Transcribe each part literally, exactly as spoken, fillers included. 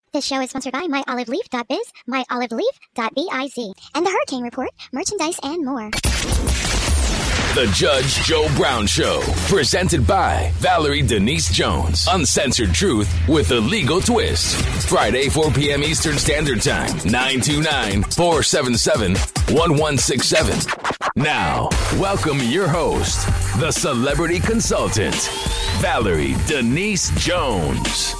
This show is sponsored by my olive leaf dot biz, my olive leaf dot biz, and the Hurricane Report, merchandise, and more. The Judge Joe Brown Show, presented by Valerie Denise Jones. Uncensored truth with a legal twist. Friday, four p.m. Eastern Standard Time, nine two nine, four seven seven, one one six seven. Now, welcome your host, the celebrity consultant, Valerie Denise Jones.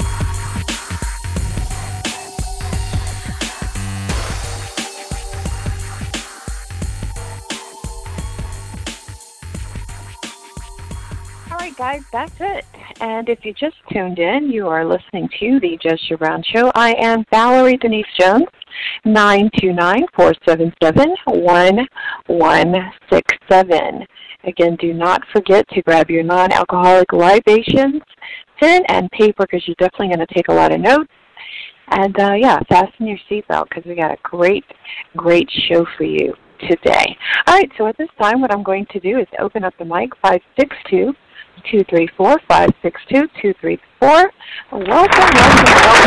All right, guys, that's it. And if you just tuned in, you are listening to the Judge Joe Brown Show. I am Valerie Denise Jones, nine two nine, four seven seven, one one six seven. Again, do not forget to grab your non-alcoholic libations, pen and paper, because you're definitely going to take a lot of notes. And, uh, yeah, fasten your seatbelt, because we got a great, great show for you today. All right, so at this time, what I'm going to do is open up the mic, five six two, two three four, five six two, two three four. Welcome, welcome,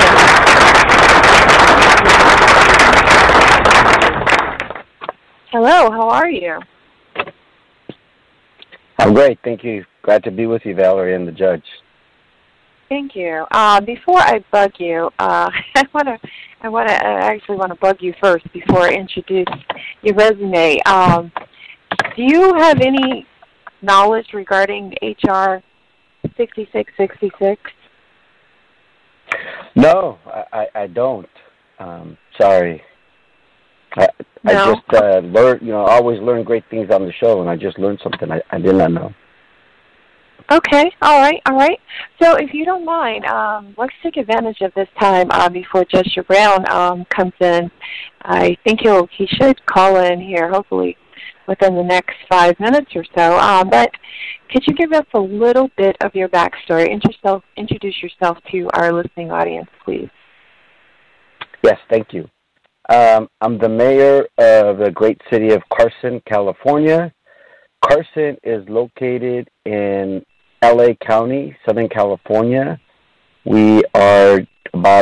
welcome. Hello, how are you? I'm great, thank you. Glad to be with you, Valerie, and the judge. Thank you. Uh, before I bug you, uh, I want to, I want to, I actually want to bug you first before I introduce your resume. Um, do you have any knowledge regarding H R sixty-six sixty-six? No, I, I, I don't. Um, sorry. I, no? I just uh, learned, you know, I always learn great things on the show, and I just learned something I, I did not know. Okay, all right, all right. So if you don't mind, um, let's take advantage of this time uh, before Judge Joe Brown um, comes in. I think he'll he should call in here, hopefully, within the next five minutes or so. Um, but could you give us a little bit of your backstory? Introduce, introduce yourself to our listening audience, please. Yes, thank you. Um, I'm the mayor of the great city of Carson, California. Carson is located in L A County, Southern California. We are about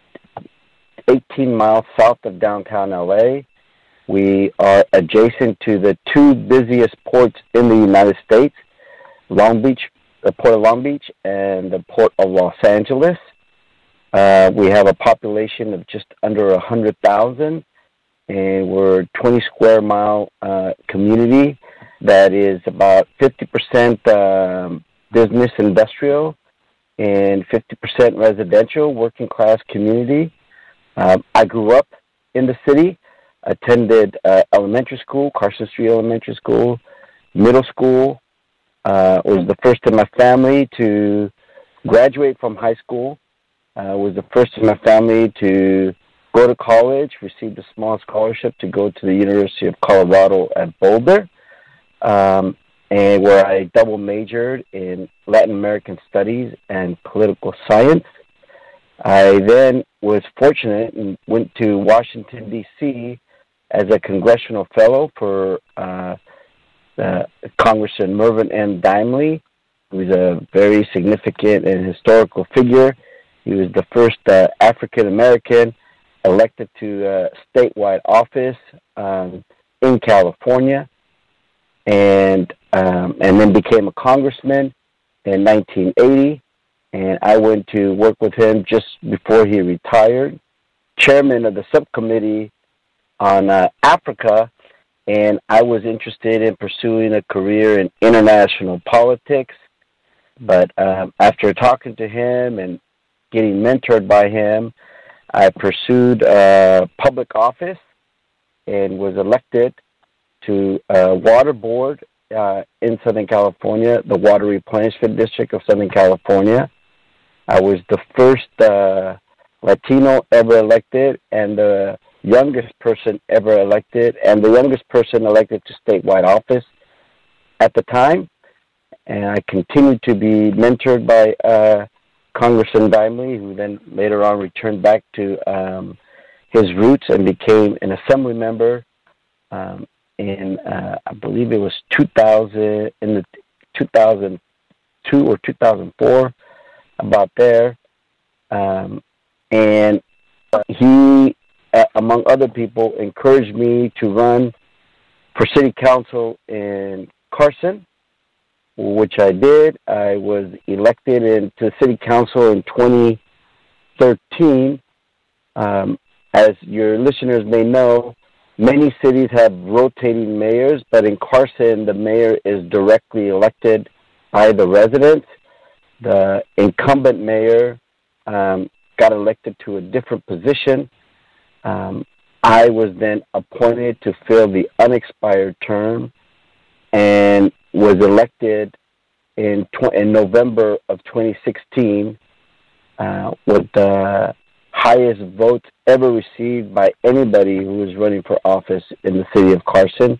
eighteen miles south of downtown L A. We are adjacent to the two busiest ports in the United States, Long Beach, the Port of Long Beach, and the Port of Los Angeles. Uh, we have a population of just under one hundred thousand, and we're a twenty square mile uh, community that is about fifty percent um, business industrial and fifty percent residential, working class community. Um, I grew up in the city, attended uh, elementary school, Carson Street Elementary School, middle school, uh, was the first in my family to graduate from high school, uh, was the first in my family to go to college, received a small scholarship to go to the University of Colorado at Boulder, um, and where I double majored in Latin American studies and political science. I then was fortunate and went to Washington, D C as a congressional fellow for uh, uh, Congressman Mervyn M. Dimely, who's a very significant and historical figure. He was the first uh, African-American elected to uh, statewide office um, in California, and um, and then became a congressman in nineteen eighty, and I went to work with him just before he retired, chairman of the subcommittee on uh, Africa, and I was interested in pursuing a career in international politics, but um, after talking to him and getting mentored by him, I pursued uh, public office and was elected to a water board uh, in Southern California, the Water Replenishment District of Southern California. I was the first uh, Latino ever elected and the youngest person ever elected and the youngest person elected to statewide office at the time. And I continued to be mentored by uh, Congressman Dimely, who then later on returned back to um, his roots and became an assembly member um, in, uh, I believe it was two thousand, in the two thousand two or two thousand four, about there. Um, and uh, he, uh, among other people, encouraged me to run for city council in Carson, which I did. I was elected into city council in twenty thirteen. Um, as your listeners may know, many cities have rotating mayors, but in Carson, the mayor is directly elected by the residents. The incumbent mayor um, got elected to a different position. Um, I was then appointed to fill the unexpired term and was elected in tw- in November of twenty sixteen uh, with the highest votes ever received by anybody who was running for office in the city of Carson,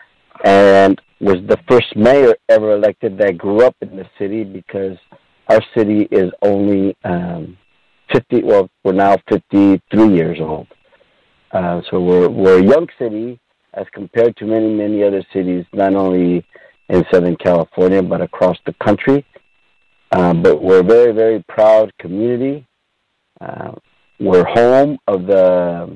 and was the first mayor ever elected that grew up in the city, because our city is only um, fifty. Well, we're now fifty-three years old, uh, so we're we're a young city as compared to many many other cities, not only in Southern California but across the country. Um, but we're a very very proud community. Uh, we're home of the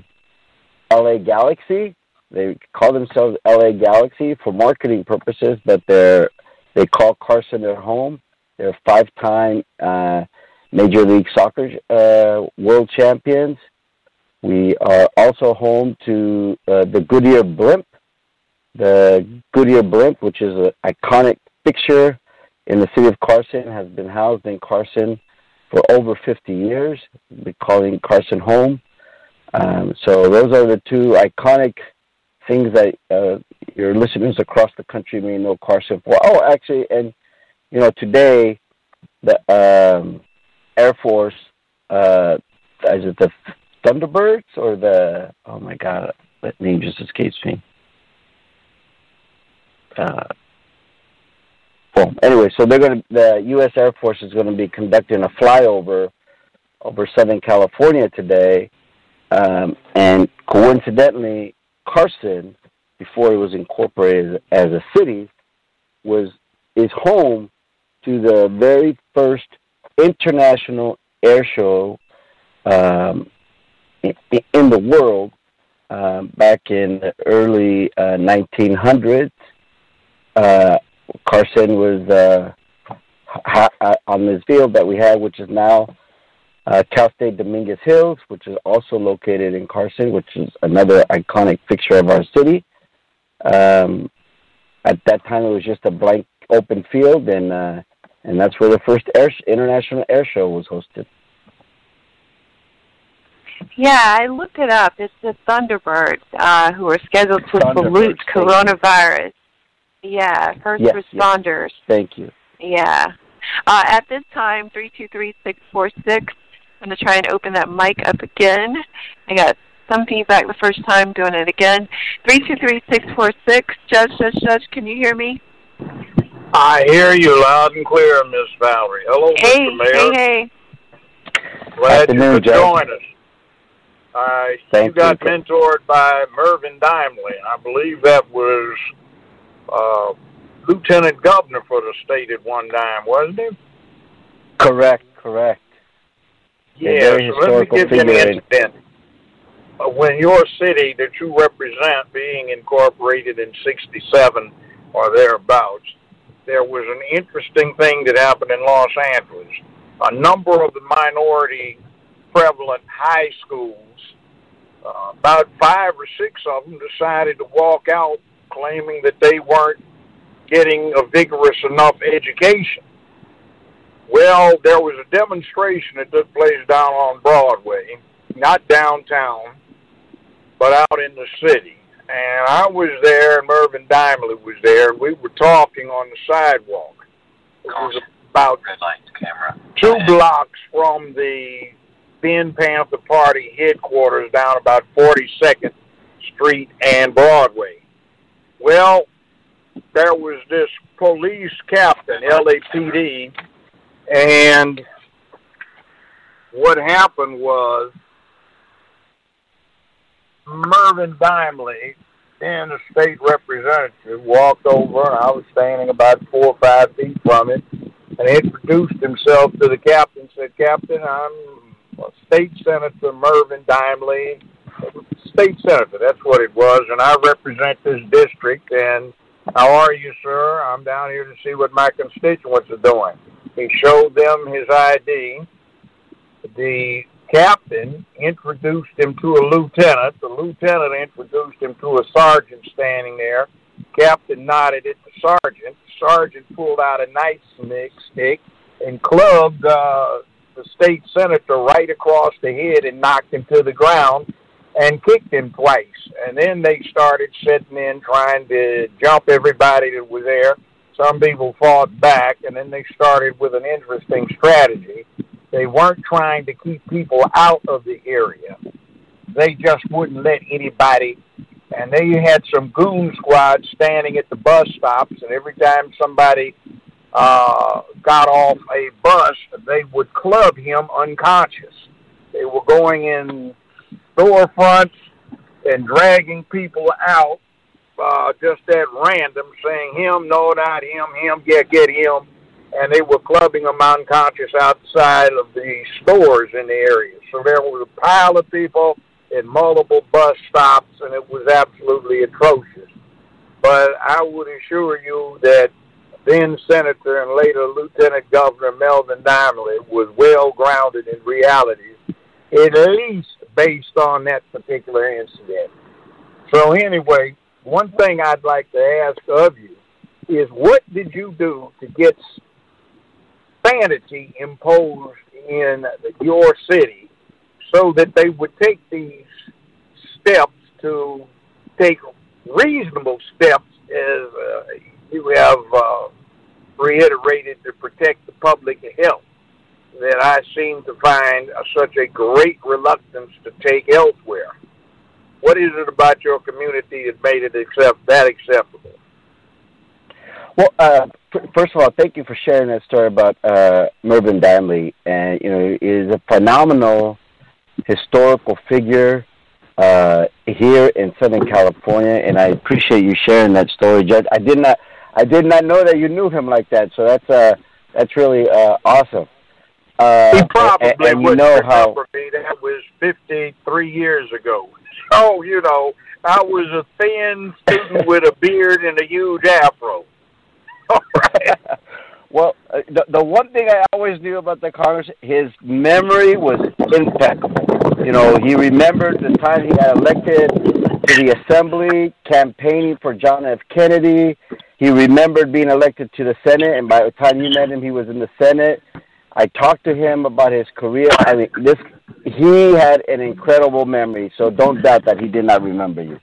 L A Galaxy. They call themselves L A Galaxy for marketing purposes, but they're they call Carson their home. They're five-time uh, Major League Soccer uh, world champions. We are also home to uh, the Goodyear Blimp. The Goodyear Blimp, which is an iconic fixture in the city of Carson, has been housed in Carson for over fifty years. We're calling Carson home. Um, so those are the two iconic things that uh, your listeners across the country may know Carson for. Oh, actually, and you know, today the um, Air Force, uh, is it the Thunderbirds or the? Oh my God, that name just escapes me. Uh, well, anyway, so they're going to. The U S Air Force is going to be conducting a flyover over Southern California today, um, and coincidentally, Carson, before it was incorporated as a city, was is home to the very first international air show um, in, in the world um, back in the early uh, nineteen hundreds. Uh, Carson was uh, ha- on this field that we have, which is now uh, Cal State Dominguez Hills, which is also located in Carson, which is another iconic fixture of our city. Um, at that time, it was just a blank open field, and uh, and that's where the first air sh- international air show was hosted. Yeah, I looked it up. It's the Thunderbirds uh, who are scheduled to salute coronavirus. Yeah, first yes, responders. Yes. Thank you. Yeah. Uh, at this time, three two three, six four six. I'm going to try and open that mic up again. I got some feedback the first time, doing it again. three two three, six four six. Judge, Judge, Judge, can you hear me? I hear you loud and clear, Miss Valerie. Hello, hey, Mister Mayor. Hey, hey, Glad Afternoon, you could Judge. join us. Uh, Thank you got you. mentored by Mervyn Dimely. I believe that was uh, Lieutenant Governor for the state at one time, wasn't he? Correct, correct. Yeah, very so let me give you an figure. incident. Uh, when your city that you represent being incorporated in sixty-seven or thereabouts, there was an interesting thing that happened in Los Angeles. A number of the minority prevalent high schools, uh, about five or six of them decided to walk out claiming that they weren't getting a vigorous enough education. Well, there was a demonstration that took place down on Broadway, not downtown, but out in the city. And I was there, and Mervyn Dimely was there, and we were talking on the sidewalk. It was about Red light camera. two blocks from the Ben Panther Party headquarters down about forty-second Street and Broadway. Well, there was this police captain, L A P D, and what happened was Mervyn Dimely and the state representative walked over, and I was standing about four or five feet from it, and he introduced himself to the captain, said, "Captain, I'm well, State Senator Mervyn Dimely, State Senator, that's what it was, and I represent this district, and how are you, sir? I'm down here to see what my constituents are doing. He showed them his I D. The captain introduced him to a lieutenant. The lieutenant introduced him to a sergeant standing there. Captain nodded at the sergeant. The sergeant pulled out a nice stick and clubbed uh, the state senator right across the head and knocked him to the ground and kicked him twice. And then they started sitting in trying to jump everybody that was there. Some people fought back, and then they started with an interesting strategy. They weren't trying to keep people out of the area. They just wouldn't let anybody. And they had some goon squads standing at the bus stops, and every time somebody uh, got off a bus, they would club him unconscious. They were going in storefronts and dragging people out uh, just at random, saying, him, no, not him, him, yeah, get him. And they were clubbing them unconscious outside of the stores in the area. So there was a pile of people in multiple bus stops, and it was absolutely atrocious. But I would assure you that then Senator and later Lieutenant Governor Melvyn Dimely was well grounded in reality, at least based on that particular incident. So anyway, one thing I'd like to ask of you is, what did you do to get sanity imposed in your city so that they would take these steps to take reasonable steps, as uh, you have uh, reiterated, to protect the public health, that I seem to find uh, such a great reluctance to take elsewhere? What is it about your community that made it accept that acceptable? Well, uh, first of all, thank you for sharing that story about uh, Mervyn Dimely. And, you know, he is a phenomenal historical figure uh, here in Southern California, and I appreciate you sharing that story, Judge. I did not, I did not know that you knew him like that, so that's uh, that's really uh, awesome. Uh, he probably and, and you wouldn't know remember how, me. That was fifty-three years ago. So, you know, I was a thin student with a beard and a huge afro. All right. Well, uh, the, the one thing I always knew about the Congress, his memory was impeccable. You know, he remembered the time he got elected to the Assembly, campaigning for John F. Kennedy. He remembered being elected to the Senate, and by the time you met him, he was in the Senate. I talked to him about his career. I mean, this he had an incredible memory, so don't doubt that he did not remember you.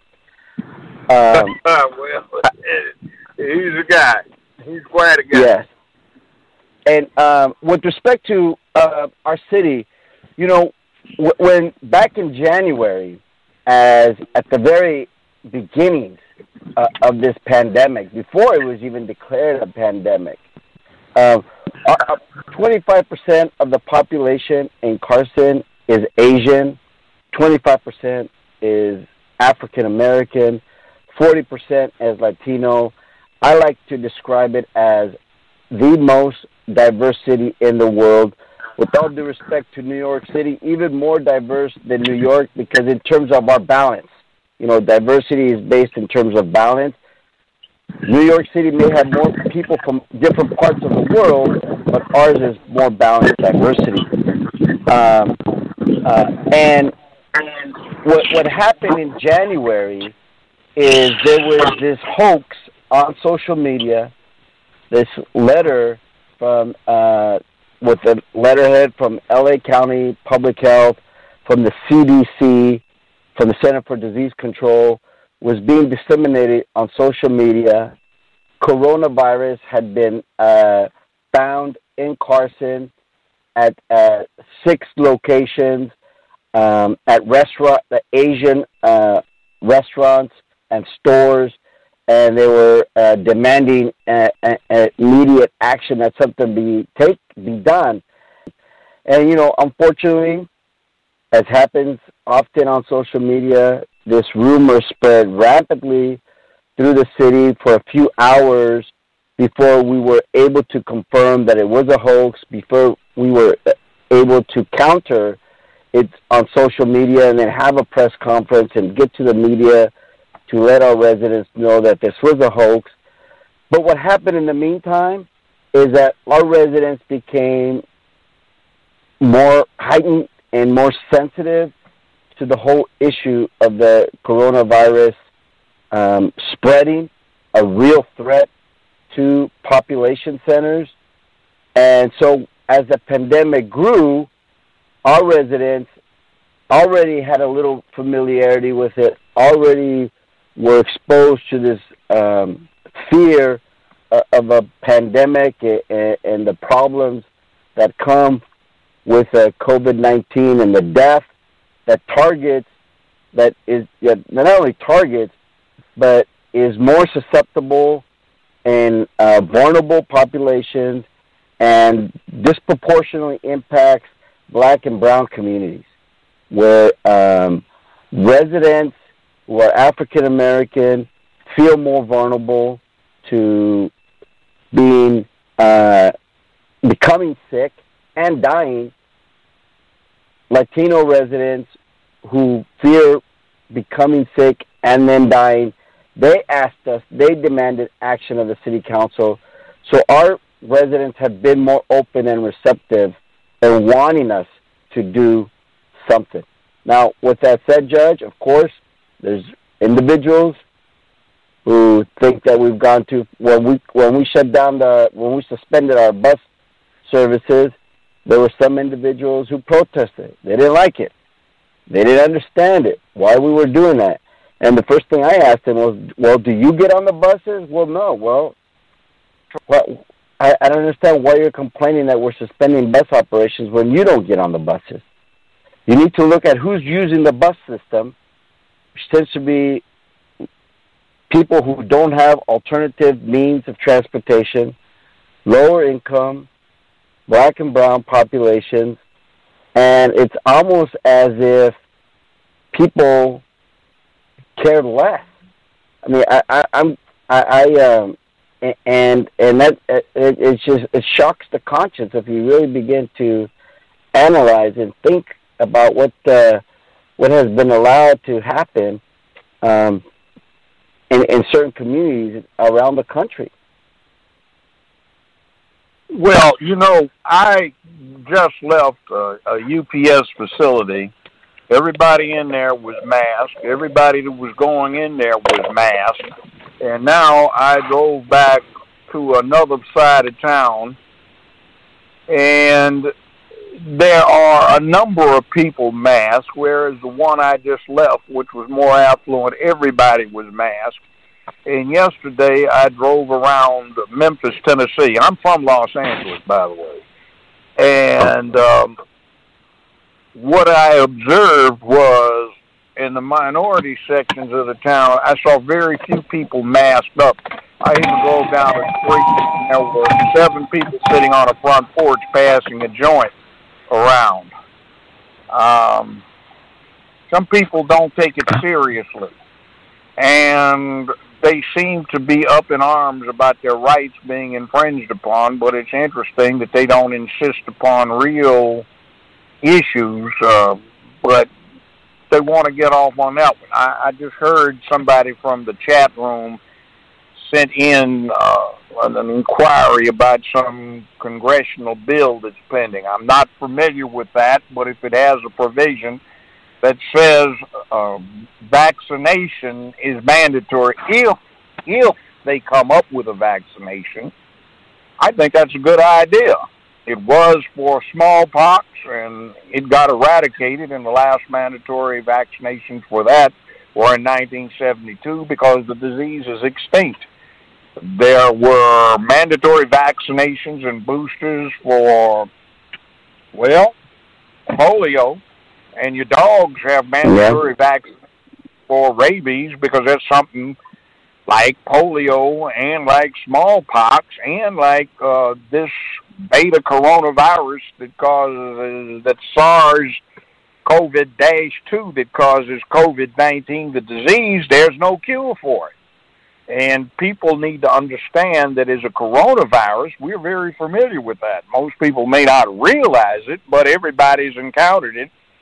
Um, well, he's a guy. He's quite a guy. Yes. And um, with respect to uh, our city, you know, w- when back in January, as at the very beginnings uh, of this pandemic, before it was even declared a pandemic, uh, twenty-five percent of the population in Carson is Asian, twenty-five percent is African American, forty percent is Latino. I like to describe it as the most diverse city in the world. With all due respect to New York City, even more diverse than New York, because in terms of our balance, you know, diversity is based in terms of balance. New York City may have more people from different parts of the world, but ours is more balanced diversity. Um, uh, and what what happened in January is there was this hoax on social media, this letter from uh, with a letterhead from L A County Public Health, from the C D C, from the Center for Disease Control, was being disseminated on social media. Coronavirus had been uh, found in Carson at uh, six locations, um, at restaurant, the Asian uh, restaurants and stores, and they were uh, demanding uh, uh, immediate action, that something be take be done. And you know, unfortunately, as happens often on social media, this rumor spread rapidly through the city for a few hours before we were able to confirm that it was a hoax, before we were able to counter it on social media and then have a press conference and get to the media to let our residents know that this was a hoax. But what happened in the meantime is that our residents became more heightened and more sensitive to the whole issue of the coronavirus um, spreading, a real threat to population centers. And so as the pandemic grew, our residents already had a little familiarity with it, already were exposed to this um, fear uh, of a pandemic and, and the problems that come with uh, COVID nineteen and the death that targets, that is that not only targets, but is more susceptible and uh, vulnerable populations and disproportionately impacts Black and brown communities, where um, residents who are African American feel more vulnerable to being uh, becoming sick and dying. Latino residents who fear becoming sick and then dying, they asked us, they demanded action of the city council. So our residents have been more open and receptive and wanting us to do something. Now, with that said, Judge, of course, there's individuals who think that we've gone to, when we when we shut down the, when we suspended our bus services, there were some individuals who protested. They didn't like it. They didn't understand it, why we were doing that. And the first thing I asked them was, well, do you get on the buses? Well, no. Well, well I, I don't understand why you're complaining that we're suspending bus operations when you don't get on the buses. You need to look at who's using the bus system, which tends to be people who don't have alternative means of transportation, lower income, Black and brown populations, and it's almost as if people cared less. I mean, I, I, I'm, I, I um, and and that it, it's just it shocks the conscience if you really begin to analyze and think about what uh, what has been allowed to happen um, in in certain communities around the country. Well, you know, I just left a, a U P S facility. Everybody in there was masked. Everybody that was going in there was masked. And now I drove back to another side of town, and there are a number of people masked, whereas the one I just left, which was more affluent, everybody was masked. And yesterday I drove around Memphis, Tennessee. I'm from Los Angeles, by the way. And um, what I observed was in the minority sections of the town, I saw very few people masked up. I even drove down the street and there were seven people sitting on a front porch passing a joint around. Um, some people don't take it seriously. And they seem to be up in arms about their rights being infringed upon, but it's interesting that they don't insist upon real issues, uh, but they want to get off on that one. I, I just heard somebody from the chat room sent in uh, an inquiry about some congressional bill that's pending. I'm not familiar with that, but if it has a provision that says uh, vaccination is mandatory if if they come up with a vaccination, I think that's a good idea. It was for smallpox, and it got eradicated, and the last mandatory vaccinations for that were in nineteen seventy-two because the disease is extinct. There were mandatory vaccinations and boosters for, well, polio, and your dogs have mandatory yeah. vaccines for rabies because that's something like polio and like smallpox and like uh, this beta coronavirus that causes, uh, that SARS COVID two that causes COVID nineteen, the disease. There's no cure for it. And people need to understand that as a coronavirus, we're very familiar with that. Most people may not realize it, but everybody's encountered it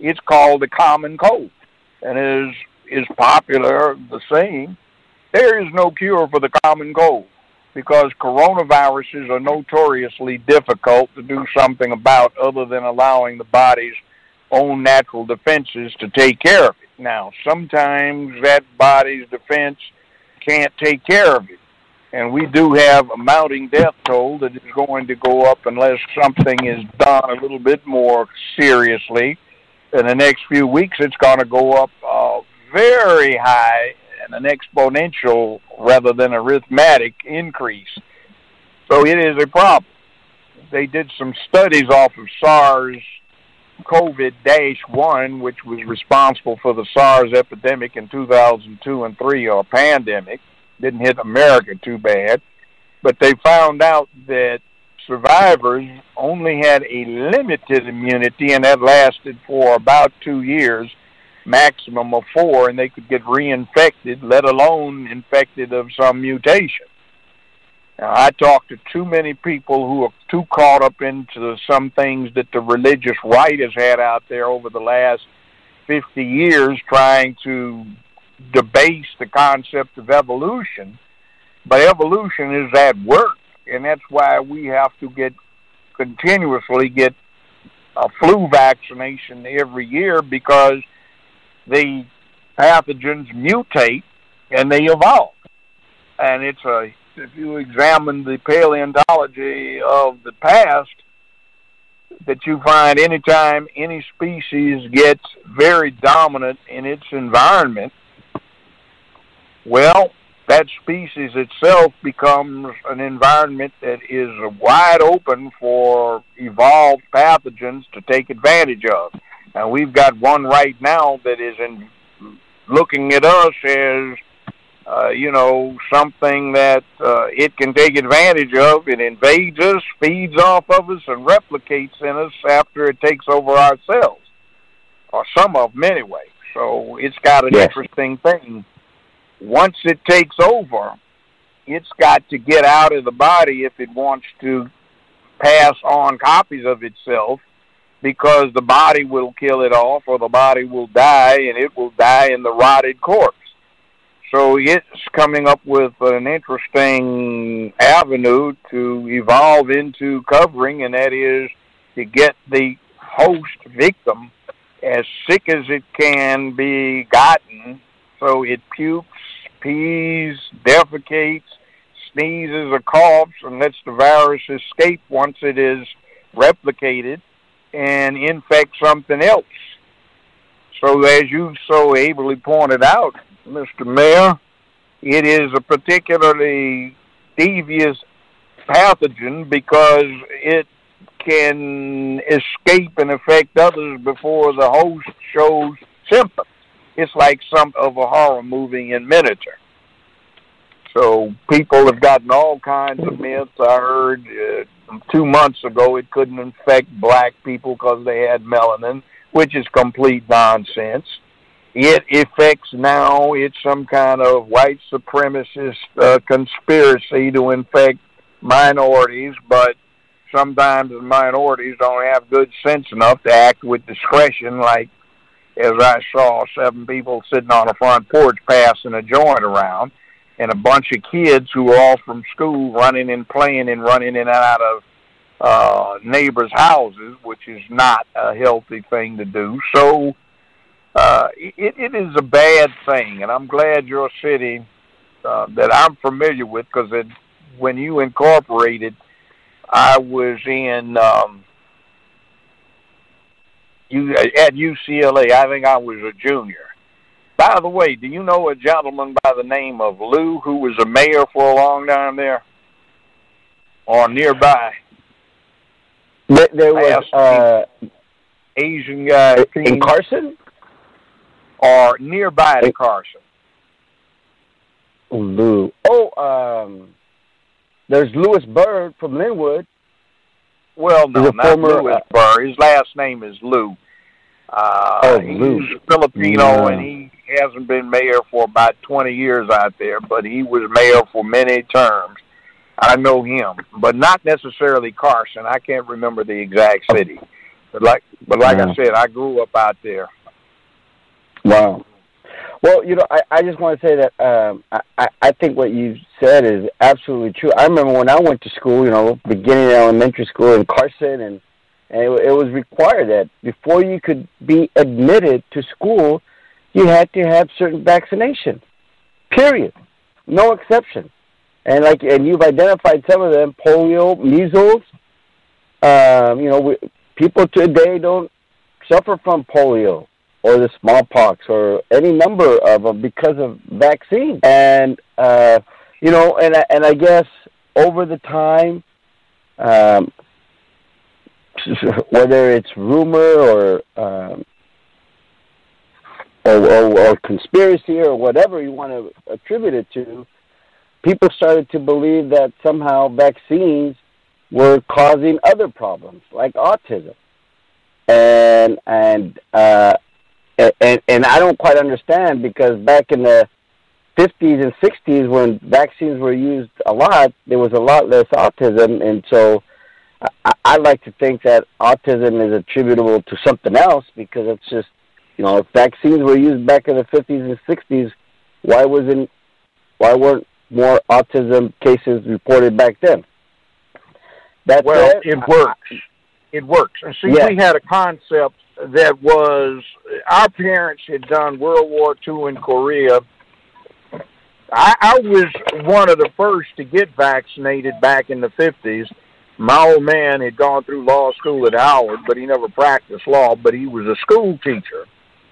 It's called the common cold. And as is popular, the saying, there is no cure for the common cold because coronaviruses are notoriously difficult to do something about other than allowing the body's own natural defenses to take care of it. Now, sometimes that body's defense can't take care of it. And we do have a mounting death toll that is going to go up unless something is done a little bit more seriously. In the next few weeks, it's going to go up uh, very high and an exponential rather than arithmetic increase. So it is a problem. They did some studies off of SARS COVID one, which was responsible for the SARS epidemic in two thousand two and three, or pandemic. Didn't hit America too bad. But they found out that survivors only had a limited immunity, and that lasted for about two years, maximum of four, and they could get reinfected, let alone infected of some mutation. Now, I talked to too many people who are too caught up into some things that the religious right has had out there over the last fifty years trying to debase the concept of evolution. But evolution is at work, and that's why we have to get continuously get a flu vaccination every year, because the pathogens mutate and they evolve. And it's a if you examine the paleontology of the past, that you find anytime any species gets very dominant in its environment, well, that species itself becomes an environment that is wide open for evolved pathogens to take advantage of. And we've got one right now that is in looking at us as Uh, you know, something that uh, it can take advantage of. It invades us, feeds off of us, and replicates in us after it takes over our cells, or some of them anyway. So it's got an yes. interesting thing. Once it takes over, it's got to get out of the body if it wants to pass on copies of itself, because the body will kill it off, or the body will die, and it will die in the rotted corpse. So it's coming up with an interesting avenue to evolve into covering, and that is to get the host victim as sick as it can be gotten, so it pukes, pees, defecates, sneezes, or coughs, and lets the virus escape once it is replicated and infect something else. So as you so ably pointed out, Mister Mayor, it is a particularly devious pathogen because it can escape and affect others before the host shows symptoms. It's like some of a horror movie in miniature. So people have gotten all kinds of myths. I heard uh, two months ago it couldn't infect black people because they had melanin, which is complete nonsense. It affects now, it's some kind of white supremacist uh, conspiracy to infect minorities, but sometimes the minorities don't have good sense enough to act with discretion, like as I saw seven people sitting on a front porch passing a joint around, and a bunch of kids who were all from school running and playing and running in and out of uh, neighbors' houses, which is not a healthy thing to do. So, Uh, it, it is a bad thing, and I'm glad your city uh, that I'm familiar with, because when you incorporated, I was in um, you at U C L A. I think I was a junior. By the way, do you know a gentleman by the name of Lou who was a mayor for a long time there, or nearby? There, there was uh, Asian guy in Carson. Or nearby to Carson. Lou. Oh, um, there's Louis Bird from Linwood. Well, no, not former, Louis uh, Bird. His last name is Lou. Uh, oh, he's Lou. Filipino, yeah. and he hasn't been mayor for about twenty years out there, but he was mayor for many terms. I know him, but not necessarily Carson. I can't remember the exact city. But like But like wow. I said, I grew up out there. Wow. Well, you know, I, I just want to say that um, I, I think what you said is absolutely true. I remember when I went to school, you know, beginning of elementary school in Carson, and, and it, it was required that before you could be admitted to school, you had to have certain vaccinations, period. No exception. And like, and you've identified some of them: polio, measles. Um, you know, we, people today don't suffer from polio or the smallpox or any number of them because of vaccine. And uh, you know, and and I guess over the time, um, whether it's rumor or, um, or, or or conspiracy or whatever you want to attribute it to, people started to believe that somehow vaccines were causing other problems like autism, and and uh, and and I don't quite understand, because back in the fifties and sixties, when vaccines were used a lot, there was a lot less autism, and so I, I like to think that autism is attributable to something else, because it's just, you know, if vaccines were used back in the fifties and sixties, why wasn't why weren't more autism cases reported back then? That's well, it, it works. It works. And see, yes. we had a concept that was, our parents had done World War Two in Korea. I, I was one of the first to get vaccinated back in the fifties. My old man had gone through law school at Howard, but he never practiced law, but he was a school teacher.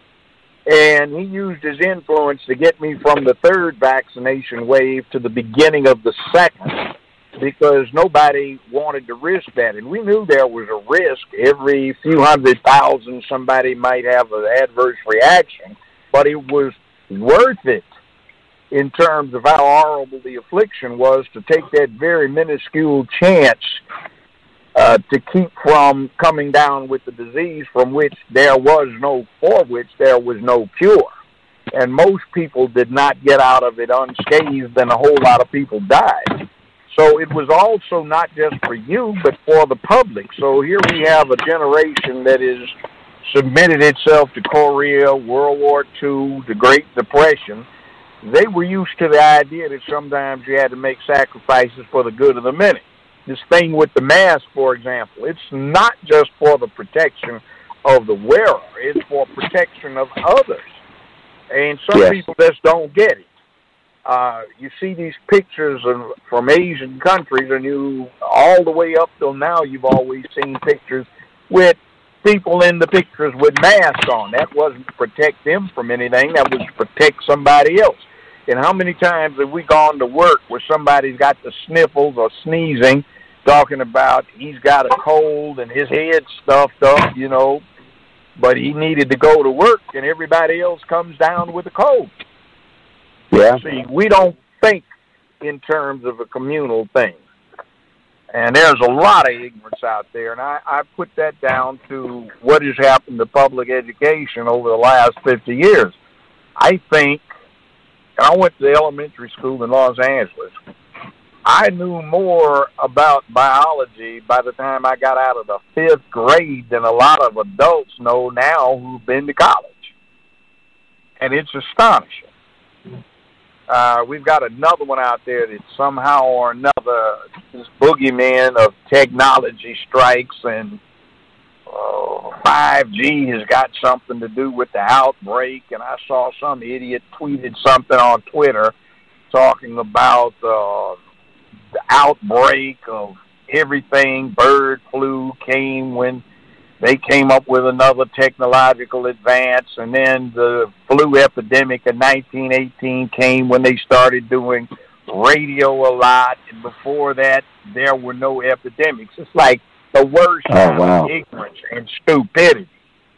And he used his influence to get me from the third vaccination wave to the beginning of the second, because nobody wanted to risk that. And we knew there was a risk. Every few hundred thousand, somebody might have an adverse reaction, but it was worth it in terms of how horrible the affliction was, to take that very minuscule chance uh, to keep from coming down with the disease from which there was no, for which there was no cure. And most people did not get out of it unscathed, and a whole lot of people died. So it was also not just for you, but for the public. So here we have a generation that has submitted itself to Korea, World War Two, the Great Depression. They were used to the idea that sometimes you had to make sacrifices for the good of the many. This thing with the mask, for example, it's not just for the protection of the wearer. It's for protection of others. And some yes. people just don't get it. Uh, you see these pictures of, from Asian countries, and you, all the way up till now, you've always seen pictures with people in the pictures with masks on. That wasn't to protect them from anything. That was to protect somebody else. And how many times have we gone to work where somebody's got the sniffles or sneezing, talking about he's got a cold and his head's stuffed up, you know, but he needed to go to work, and everybody else comes down with a cold. Yeah. See, we don't think in terms of a communal thing. And there's a lot of ignorance out there, and I, I put that down to what has happened to public education over the last fifty years. I think, and I went to the elementary school in Los Angeles, I knew more about biology by the time I got out of the fifth grade than a lot of adults know now who've been to college. And it's astonishing. Uh, we've got another one out there that somehow or another, this boogeyman of technology strikes, and uh, five G has got something to do with the outbreak. And I saw some idiot tweeted something on Twitter talking about uh, the outbreak of everything. Bird flu came when they came up with another technological advance, and then the flu epidemic in nineteen eighteen came when they started doing radio a lot, and before that, there were no epidemics. It's like the worst oh, kind wow. of ignorance and stupidity.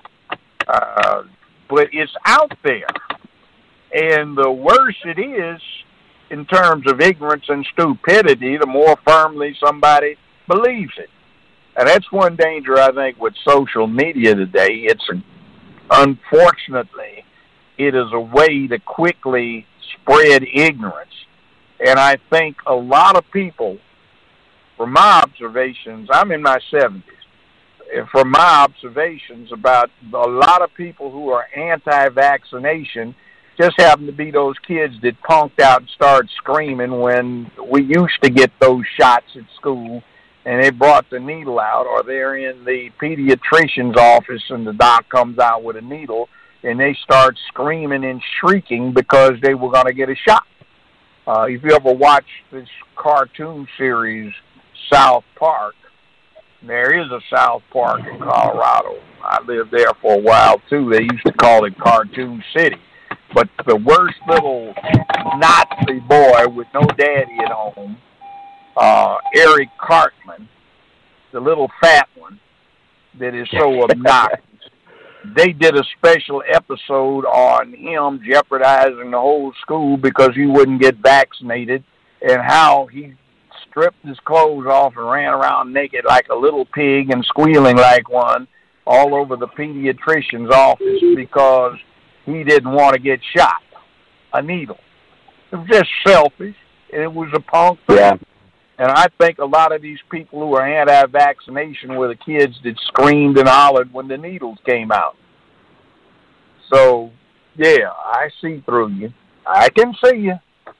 Uh, but it's out there, and the worse it is in terms of ignorance and stupidity, the more firmly somebody believes it. And that's one danger, I think, with social media today. It's, a, unfortunately, it is a way to quickly spread ignorance. And I think a lot of people, from my observations, I'm in my seventies, from my observations about a lot of people who are anti-vaccination just happen to be those kids that punked out and started screaming when we used to get those shots at school and they brought the needle out, or they're in the pediatrician's office and the doc comes out with a needle and they start screaming and shrieking because they were going to get a shot. Uh, if you ever watch this cartoon series, South Park, there is a South Park in Colorado. I lived there for a while, too. They used to call it Cartoon City. But the worst little Nazi boy with no daddy at home, uh, Eric Cartman, the little fat one that is so obnoxious, they did a special episode on him jeopardizing the whole school because he wouldn't get vaccinated, and how he stripped his clothes off and ran around naked like a little pig and squealing like one all over the pediatrician's office because he didn't want to get shot, a needle. It was just selfish, and it was a punk thing. Yeah. And I think a lot of these people who are anti-vaccination were the kids that screamed and hollered when the needles came out. So, yeah, I see through you. I can see you.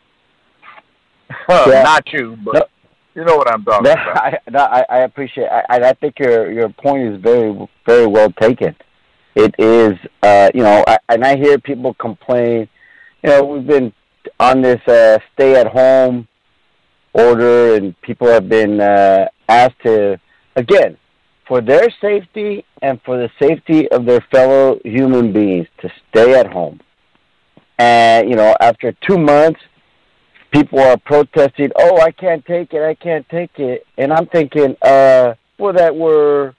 Yeah. Not you, but no. You know what I'm talking no, about. I, no, I, I appreciate it. I, I think your your point is very, very well taken. It is, uh, you know, I, and I hear people complain, you know, we've been on this uh, stay-at-home order, and people have been uh, asked to, again, for their safety and for the safety of their fellow human beings, to stay at home. And, you know, after two months, people are protesting, oh, I can't take it, I can't take it. And I'm thinking, uh, well, that were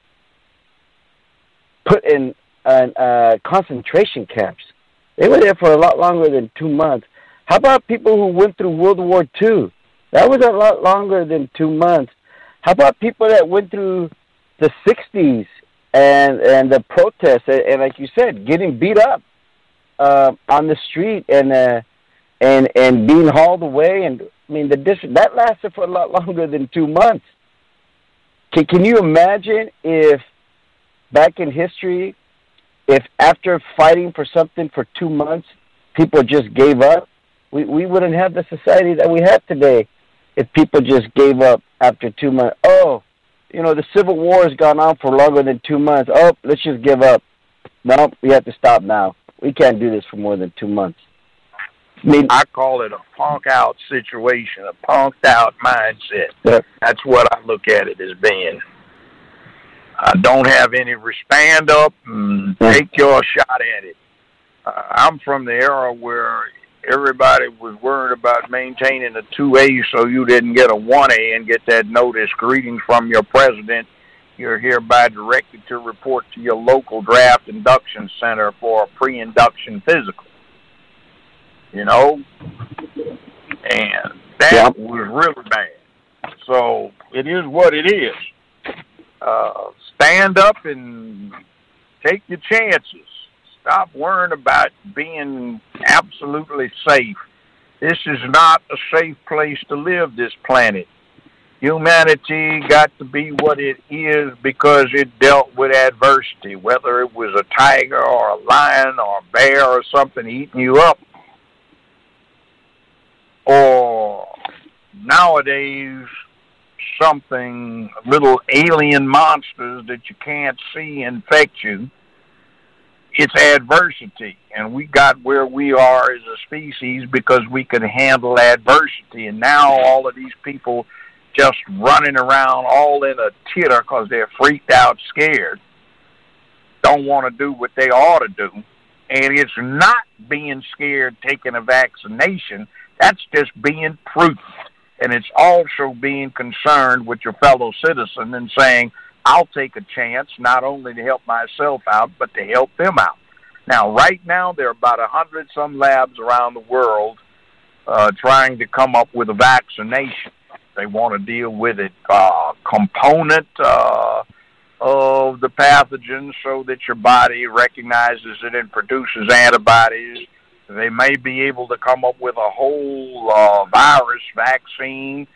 put in uh, uh, concentration camps. They were there for a lot longer than two months. How about people who went through World War Two? That was a lot longer than two months. How about people that went through the sixties and and the protests, and, and like you said, getting beat up uh, on the street and uh, and and being hauled away? And I mean, the district that lasted for a lot longer than two months. Can Can you imagine if back in history, if after fighting for something for two months, people just gave up? We we wouldn't have the society that we have today if people just gave up after two months. Oh, you know, the Civil War has gone on for longer than two months. Oh, let's just give up. No, we have to stop now. We can't do this for more than two months. I mean, I call it a punk out situation, a punked out mindset. Yeah. That's what I look at it as being. I don't have any stand up and yeah. take your shot at it. Uh, I'm from the era where everybody was worried about maintaining a two A so you didn't get a one A and get that notice, greetings from your president. You're hereby directed to report to your local draft induction center for a pre-induction physical. You know? And that yeah. was really bad. So it is what it is. Uh, stand up and take your chances. Stop worrying about being absolutely safe. This is not a safe place to live, this planet. Humanity got to be what it is because it dealt with adversity, whether it was a tiger or a lion or a bear or something eating you up. Or nowadays, something, little alien monsters that you can't see infect you. It's adversity, and we got where we are as a species because we could handle adversity. And now all of these people just running around all in a titter because they're freaked out, scared, don't want to do what they ought to do. And it's not being scared taking a vaccination. That's just being prudent. And it's also being concerned with your fellow citizen and saying, I'll take a chance not only to help myself out, but to help them out. Now, right now, there are about a hundred some labs around the world uh, trying to come up with a vaccination. They want to deal with a uh, component uh, of the pathogen so that your body recognizes it and produces antibodies. They may be able to come up with a whole uh, virus vaccine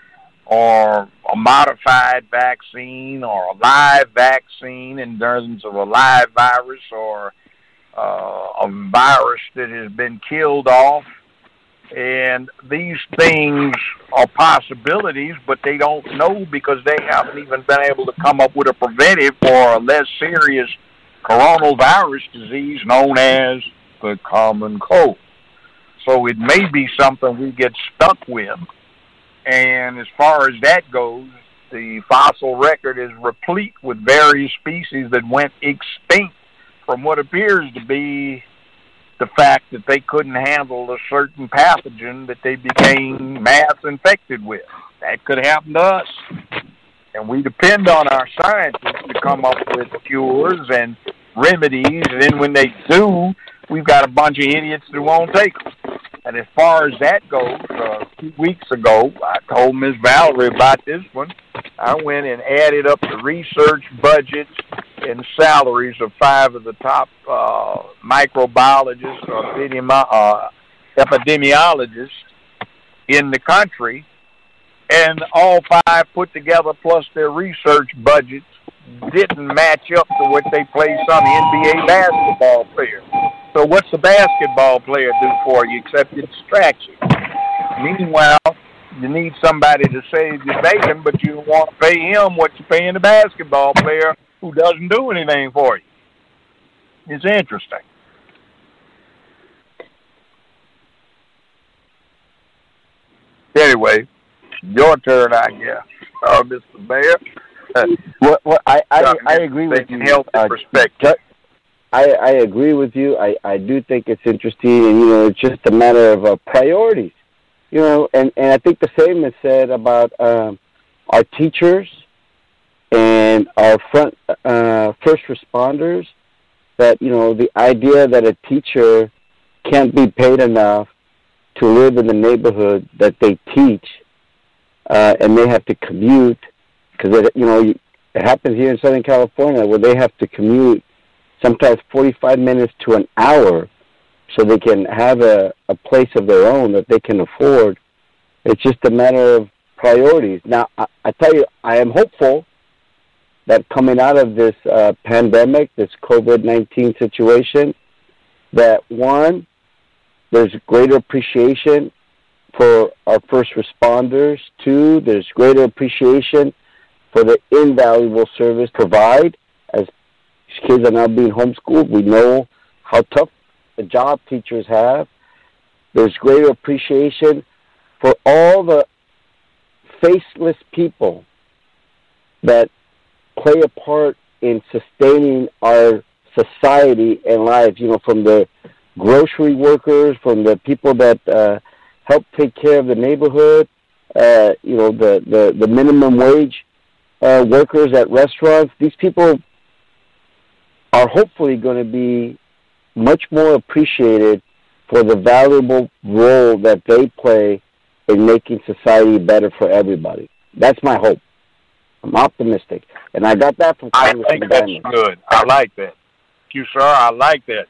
or a modified vaccine or a live vaccine in terms of a live virus or uh, a virus that has been killed off. And these things are possibilities, but they don't know because they haven't even been able to come up with a preventive for a less serious coronavirus disease known as the common cold. So it may be something we get stuck with. And as far as that goes, the fossil record is replete with various species that went extinct from what appears to be the fact that they couldn't handle a certain pathogen that they became mass infected with. That could happen to us. And we depend on our scientists to come up with cures and remedies, and then when they do, we've got a bunch of idiots that won't take them. And as far as that goes, uh, a few weeks ago, I told Miz Valerie about this one. I went and added up the research budgets and salaries of five of the top uh, microbiologists or epidemi- uh, epidemiologists in the country, and all five put together plus their research budgets didn't match up to what they place on the N B A basketball player. So what's the basketball player do for you except it distracts you? Meanwhile, you need somebody to save your bacon, but you want to pay him what you're paying the basketball player who doesn't do anything for you. It's interesting. Anyway, your turn, I guess, uh, Mister Mayor. Uh, well, well, I, I, I agree with you. Help uh, perspective. I, I agree with you. I, I do think it's interesting, and, you know, it's just a matter of uh, priorities. You know, and, and I think the same is said about um, our teachers and our front uh, first responders, that, you know, the idea that a teacher can't be paid enough to live in the neighborhood that they teach, uh, and they have to commute, because, you know, it happens here in Southern California where they have to commute sometimes forty-five minutes to an hour so they can have a, a place of their own that they can afford. It's just a matter of priorities. Now, I, I tell you, I am hopeful that coming out of this uh, pandemic, this COVID nineteen situation, that one, there's greater appreciation for our first responders. Two, there's greater appreciation for the invaluable service provide. As kids are now being homeschooled, we know how tough the job teachers have. There's greater appreciation for all the faceless people that play a part in sustaining our society and lives, you know, from the grocery workers, from the people that uh, help take care of the neighborhood, uh, you know, the, the, the minimum wage uh, workers at restaurants. These people are hopefully going to be much more appreciated for the valuable role that they play in making society better for everybody. That's my hope. I'm optimistic. And I got that from I Congressman think that's Bannon. good. I like that. Thank you, sir. I like that.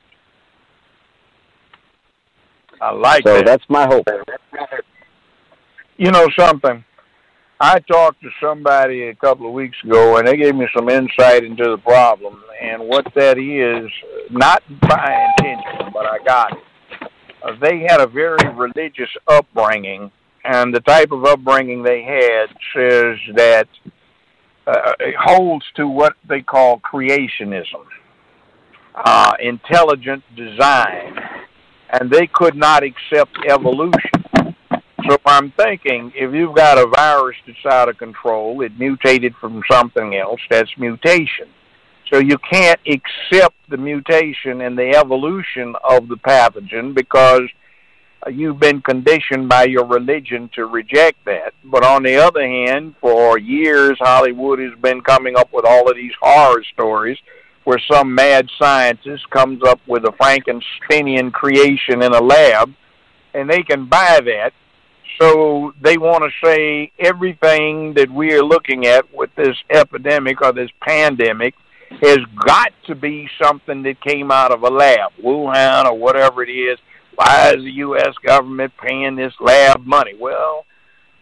I like so that. So that's my hope. You know something? I talked to somebody a couple of weeks ago, and they gave me some insight into the problem. And what that is, not by intention, but I got it. Uh, they had a very religious upbringing, and the type of upbringing they had says that uh, it holds to what they call creationism, uh, intelligent design, and they could not accept evolution. So I'm thinking, if you've got a virus that's out of control, it mutated from something else, that's mutation. So you can't accept the mutation and the evolution of the pathogen because you've been conditioned by your religion to reject that. But on the other hand, for years, Hollywood has been coming up with all of these horror stories where some mad scientist comes up with a Frankensteinian creation in a lab, and they can buy that. So they want to say everything that we are looking at with this epidemic or this pandemic has got to be something that came out of a lab, Wuhan or whatever it is. Why is the U S government paying this lab money? Well,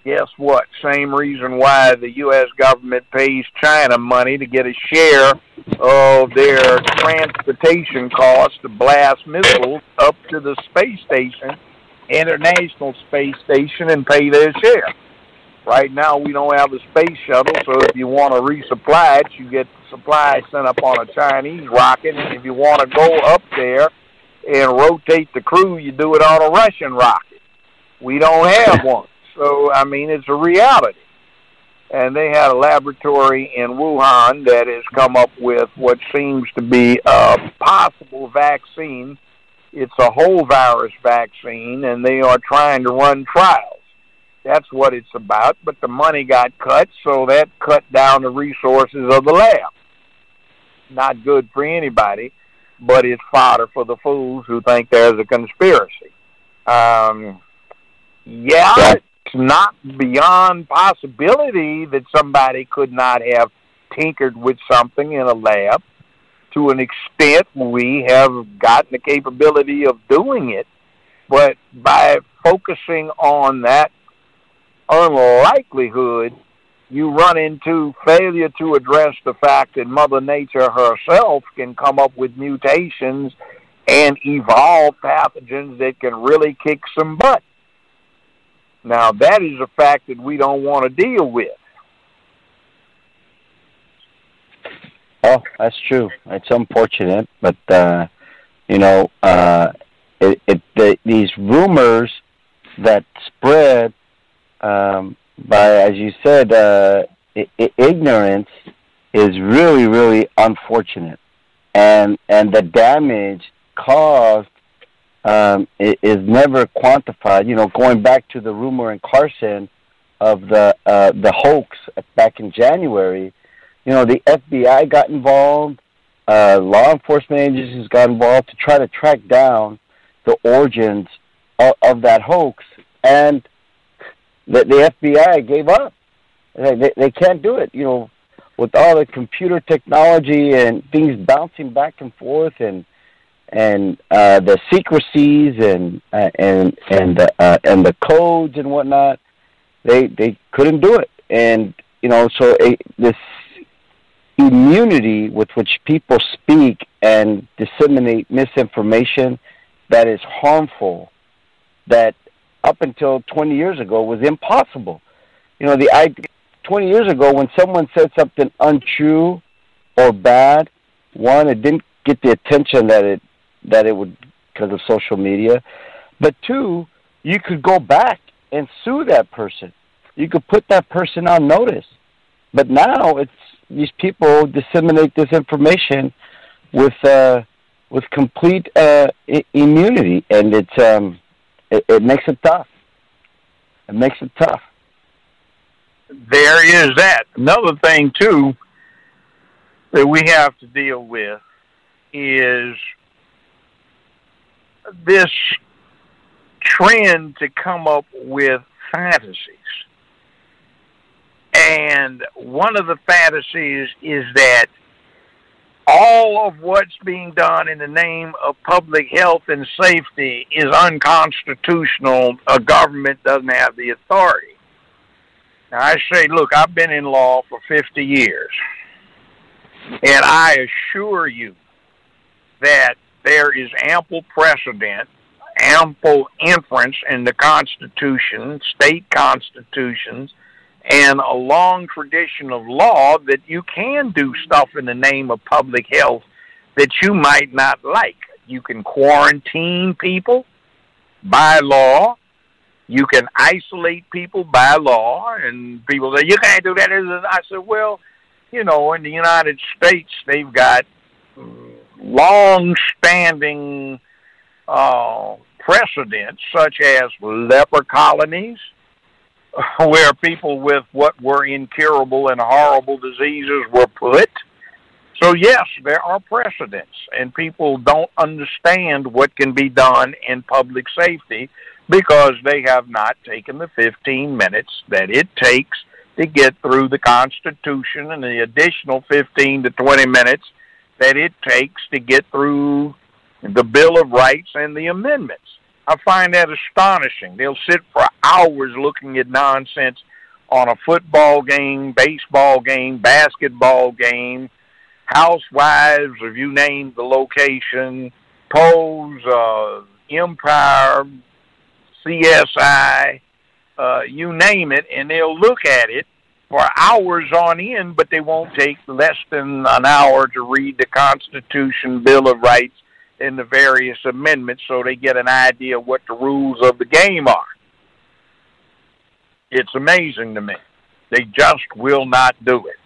Guess what? Same reason why the U S government pays China money to get a share of their transportation costs to blast missiles up to the space station, International Space Station, and pay their share. Right now, we don't have a space shuttle, so if you want to resupply it, you get the supply sent up on a Chinese rocket, and if you want to go up there and rotate the crew, you do it on a Russian rocket. We don't have one. So, I mean, it's a reality. And they had a laboratory in Wuhan that has come up with what seems to be a possible vaccine. It's a whole virus vaccine, and they are trying to run trials. That's what it's about, but the money got cut, so that cut down the resources of the lab. Not good for anybody, but it's fodder for the fools who think there's a conspiracy. Um, yeah, it's not beyond possibility that somebody could not have tinkered with something in a lab. To an extent, we have gotten the capability of doing it, but by focusing on that unlikelihood, you run into failure to address the fact that Mother Nature herself can come up with mutations and evolve pathogens that can really kick some butt. Now, that is a fact that we don't want to deal with. Oh, that's true. It's unfortunate, but, uh, you know, uh, it, it, the, these rumors that spread um, by, as you said, uh, I- I- ignorance is really, really unfortunate. And, and the damage caused Um, it is never quantified. You know, going back to the rumor in Carson of the uh, the hoax back in January, you know, the F B I got involved, uh, law enforcement agencies got involved to try to track down the origins of, of that hoax, and the, the F B I gave up. They, they, they can't do it, you know, with all the computer technology and things bouncing back and forth, and and uh, the secrecies and uh, and and the uh, and the codes and whatnot, they they couldn't do it. And you know, so a, this immunity with which people speak and disseminate misinformation that is harmful, that up until twenty years ago was impossible. You know, the I twenty years ago when someone said something untrue or bad, one, it didn't get the attention that it that it would because of social media. But two, you could go back and sue that person. You could put that person on notice. But now it's these people disseminate this information with uh, with complete uh, I- immunity, and it's um, it, it makes it tough. It makes it tough. There is that. Another thing too that we have to deal with is this trend to come up with fantasies. And one of the fantasies is that all of what's being done in the name of public health and safety is unconstitutional. A government doesn't have the authority. Now, I say, look, I've been in law for fifty years, and I assure you that there is ample precedent, ample inference in the Constitution, state constitutions, and a long tradition of law that you can do stuff in the name of public health that you might not like. You can quarantine people by law. You can isolate people by law. And people say, you can't do that. I said, well, you know, in the United States, they've got long-standing uh, precedents, such as leper colonies, where people with what were incurable and horrible diseases were put. So, yes, there are precedents, and people don't understand what can be done in public safety because they have not taken the fifteen minutes that it takes to get through the Constitution and the additional fifteen to twenty minutes that it takes to get through the Bill of Rights and the amendments. I find that astonishing. They'll sit for hours looking at nonsense on a football game, baseball game, basketball game, Housewives, if you name the location, Pose, uh, Empire, C S I, uh, you name it, and they'll look at it for hours on end, but they won't take less than an hour to read the Constitution, Bill of Rights, and the various amendments so they get an idea of what the rules of the game are. It's amazing to me. They just will not do it.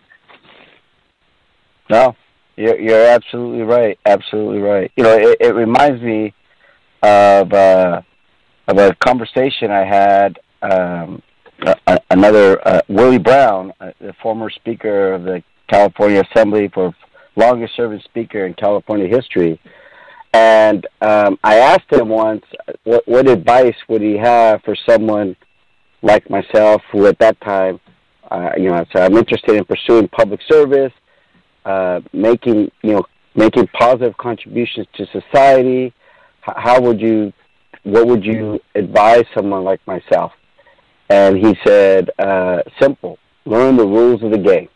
No, you're, you're absolutely right. Absolutely right. You know, it, it reminds me of, uh, of a conversation I had, um, uh, another, uh, Willie Brown, uh, the former Speaker of the California Assembly for longest serving Speaker in California history. And um, I asked him once, what, what advice would he have for someone like myself, who at that time, uh, you know, so I'm interested in pursuing public service, uh, making, you know, making positive contributions to society. How would you, what would you advise someone like myself? And he said, uh, simple, learn the rules of the game.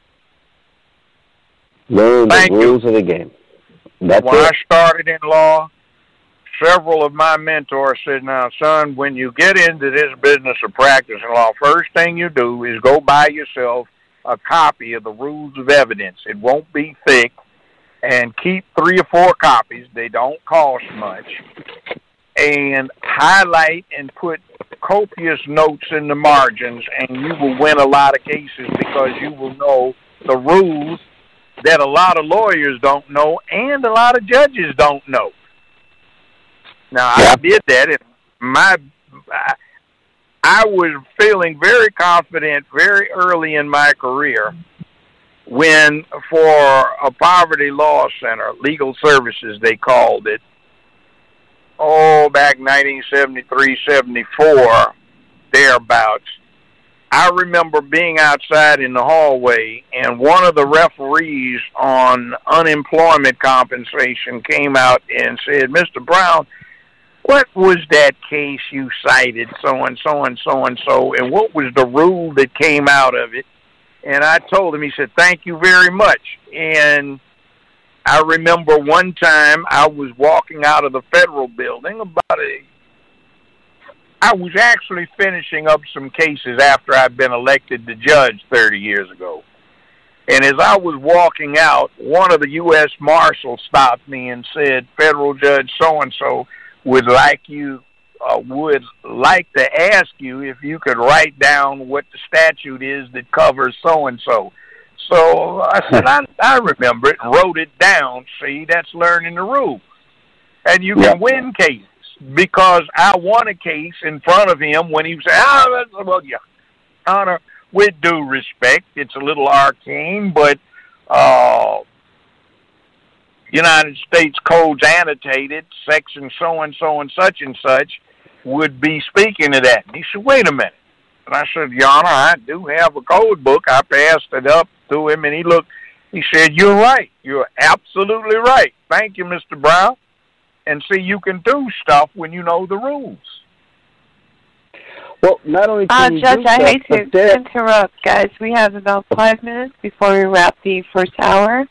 Learn the Thank rules you. of the game. That's when it. I started in law, several of my mentors said, now, son, when you get into this business of practicing law, first thing you do is go buy yourself a copy of the Rules of Evidence. It won't be thick, and keep three or four copies. They don't cost much. And highlight and put copious notes in the margins, and you will win a lot of cases because you will know the rules that a lot of lawyers don't know and a lot of judges don't know. Now, yeah. I did that. And my, I, I was feeling very confident very early in my career when, for a poverty law center, legal services they called it, oh, back nineteen seventy-three, seventy-four, thereabouts, I remember being outside in the hallway, and one of the referees on unemployment compensation came out and said, Mister Brown, what was that case you cited, so-and-so and so-and-so, and what was the rule that came out of it? And I told him, he said, thank you very much. And I remember one time I was walking out of the federal building about a, I was actually finishing up some cases after I'd been elected to judge thirty years ago. And as I was walking out, one of the U S Marshals stopped me and said, Federal Judge so-and-so would like you, uh, would like to ask you if you could write down what the statute is that covers so-and-so. So I said, I, I remember it, wrote it down. See, that's learning the rules. And you can yeah. win cases because I won a case in front of him when he said, oh, that's, well, yeah, Honor, with due respect, it's a little arcane, but uh, United States codes annotated, section so-and-so and such and such would be speaking to that. And he said, wait a minute. And I said, Your Honor, I do have a code book. I passed it up to him, and he looked. He said, you're right. You're absolutely right. Thank you, Mister Brown. And see, you can do stuff when you know the rules. Well, not only can uh, you Judge, do I stuff, hate to there... interrupt, guys. We have about five minutes before we wrap the first hour.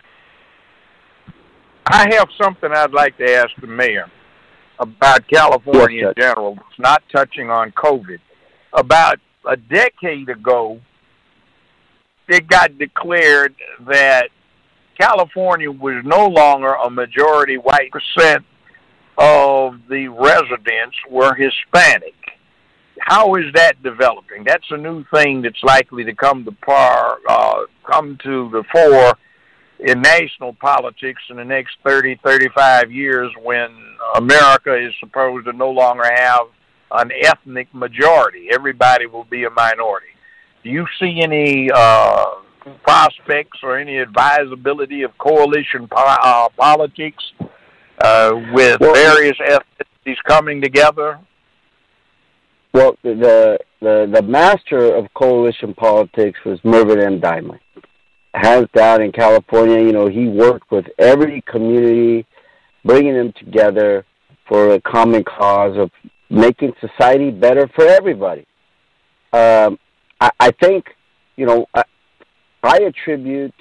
I have something I'd like to ask the mayor about California yes, in general. It's not touching on COVID. About a decade ago, it got declared that California was no longer a majority white. Percent of the residents were Hispanic. How is that developing? That's a new thing that's likely to come to par, uh, come to the fore in national politics in the next thirty, thirty-five years when America is supposed to no longer have an ethnic majority. Everybody will be a minority. Do you see any uh, prospects or any advisability of coalition po- uh, politics uh, with well, various ethnicities coming together? Well, the, the the master of coalition politics was Mervyn M. Dimely. Hands down in California, you know, he worked with every community, bringing them together for a common cause of making society better for everybody. Um, I, I think, you know, I, I attribute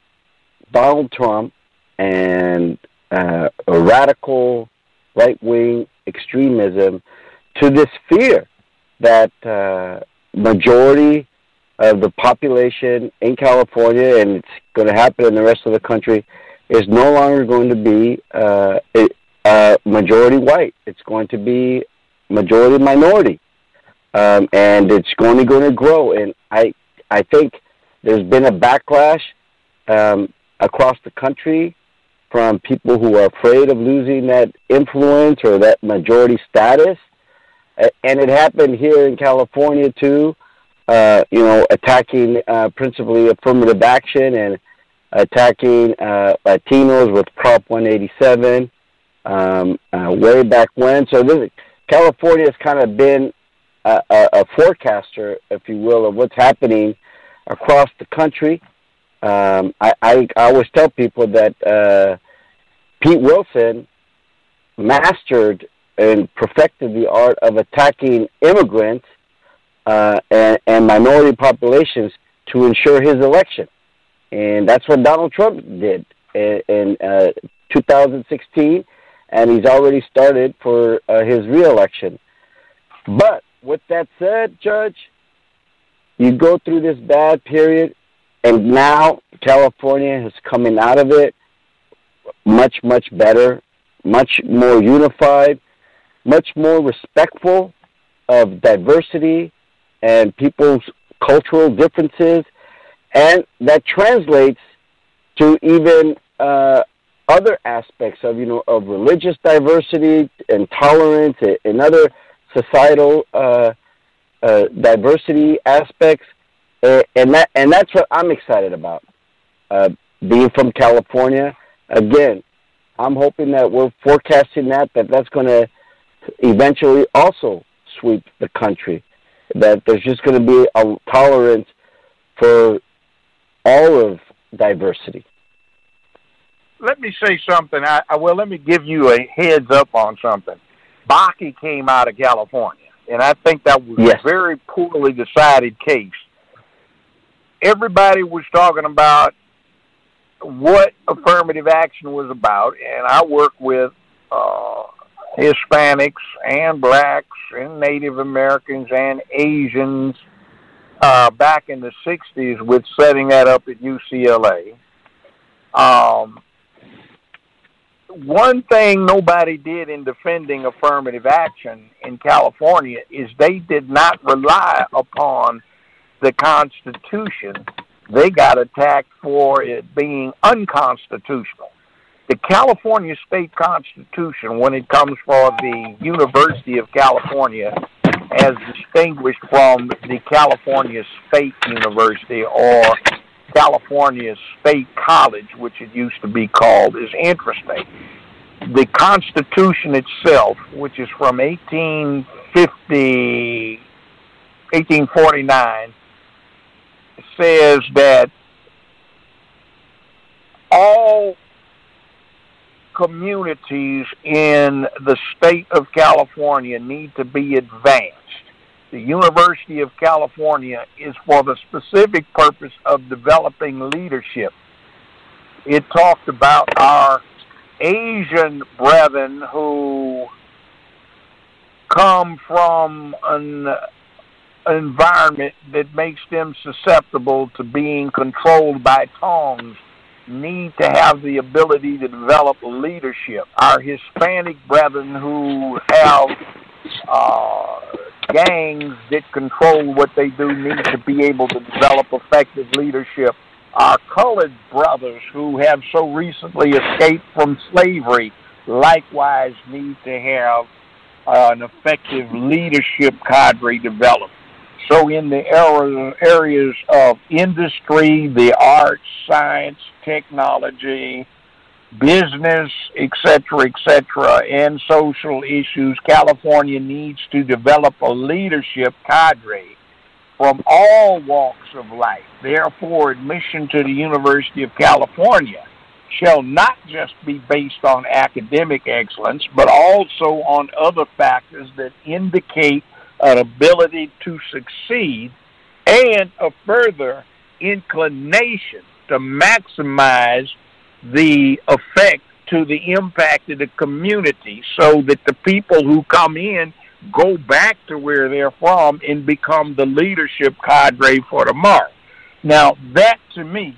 Donald Trump and uh, a radical right-wing extremism to this fear that uh, majority of the population in California, and it's going to happen in the rest of the country, is no longer going to be uh, uh, majority white. It's going to be majority minority, um, and it's only going to grow. And I, I think there's been a backlash um, across the country from people who are afraid of losing that influence or that majority status. And it happened here in California, too, uh, you know, attacking uh, principally affirmative action and attacking uh, Latinos with Prop one eighty-seven um, uh, way back when. So this, California has kind of been a, a, a forecaster, if you will, of what's happening across the country. Um, I, I, I always tell people that uh, Pete Wilson mastered and perfected the art of attacking immigrants uh, and, and minority populations to ensure his election. And that's what Donald Trump did in, in uh, two thousand sixteen, and he's already started for uh, his reelection. But with that said, Judge, you go through this bad period, and now California is coming out of it much, much better, much more unified, much more respectful of diversity and people's cultural differences, and that translates to even uh, other aspects of, you know, of religious diversity and tolerance and other societal uh, uh, diversity aspects, uh, and that and that's what I'm excited about. Uh, being from California, again, I'm hoping that we're forecasting that that that's going to eventually also sweep the country. That there's just going to be a tolerance for all of diversity. Let me say something. I, I well, let me give you a heads up on something. Bakke came out of California, and I think that was yes. a very poorly decided case. Everybody was talking about what affirmative action was about, and I work with uh, Hispanics and blacks and Native Americans and Asians uh, back in the sixties with setting that up at U C L A. Um, one thing nobody did in defending affirmative action in California is they did not rely upon the Constitution. They got attacked for it being unconstitutional. The California State Constitution, when it comes from the University of California, as distinguished from the California State University or California State College, which it used to be called, is interesting. The Constitution itself, which is from eighteen fifty, eighteen forty-nine, says that all communities in the state of California need to be advanced. The University of California is for the specific purpose of developing leadership. It talked about our Asian brethren who come from an environment that makes them susceptible to being controlled by tongues need to have the ability to develop leadership. Our Hispanic brethren who have uh, gangs that control what they do need to be able to develop effective leadership. Our colored brothers who have so recently escaped from slavery likewise need to have uh, an effective leadership cadre developed. So in the areas of industry, the arts, science, technology, business, et cetera, et cetera, and social issues, California needs to develop a leadership cadre from all walks of life. Therefore, admission to the University of California shall not just be based on academic excellence, but also on other factors that indicate an ability to succeed and a further inclination to maximize the effect to the impact of the community so that the people who come in go back to where they're from and become the leadership cadre for tomorrow. Now, that to me,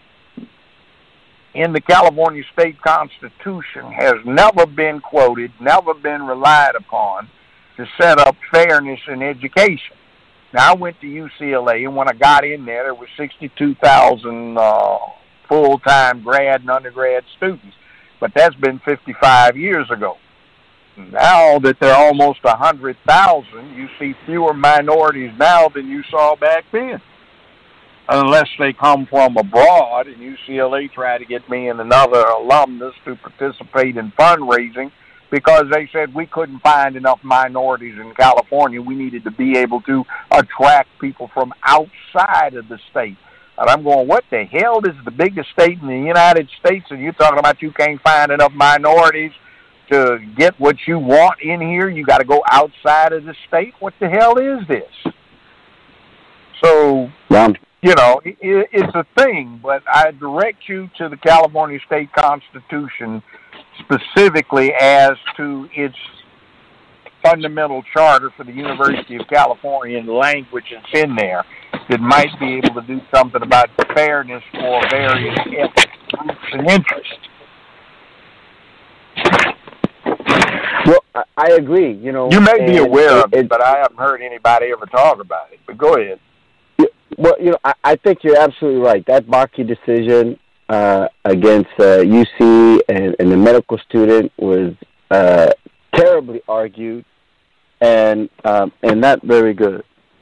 in the California State Constitution, has never been quoted, never been relied upon to set up fairness in education. Now, I went to U C L A, and when I got in there, there were sixty-two thousand uh, full-time grad and undergrad students. But that's been fifty-five years ago. Now that there are almost one hundred thousand, you see fewer minorities now than you saw back then. Unless they come from abroad, and U C L A tried to get me and another alumnus to participate in fundraising because they said we couldn't find enough minorities in California. We needed to be able to attract people from outside of the state. And I'm going, what the hell? This is the biggest state in the United States, and you're talking about you can't find enough minorities to get what you want in here? You got to go outside of the state? What the hell is this? So, yeah. you know, it, it's a thing, but I direct you to the California State Constitution specifically as to its fundamental charter for the University of California and the language that's in there that might be able to do something about fairness for various ethnic groups and interests. Well, I agree. You know, you may be aware it, of it, it, but I haven't heard anybody ever talk about it. But go ahead. Well, you know, I, I think you're absolutely right. That Bakke decision uh, against uh, U C and, and the medical student was uh, terribly argued and um, and not very good.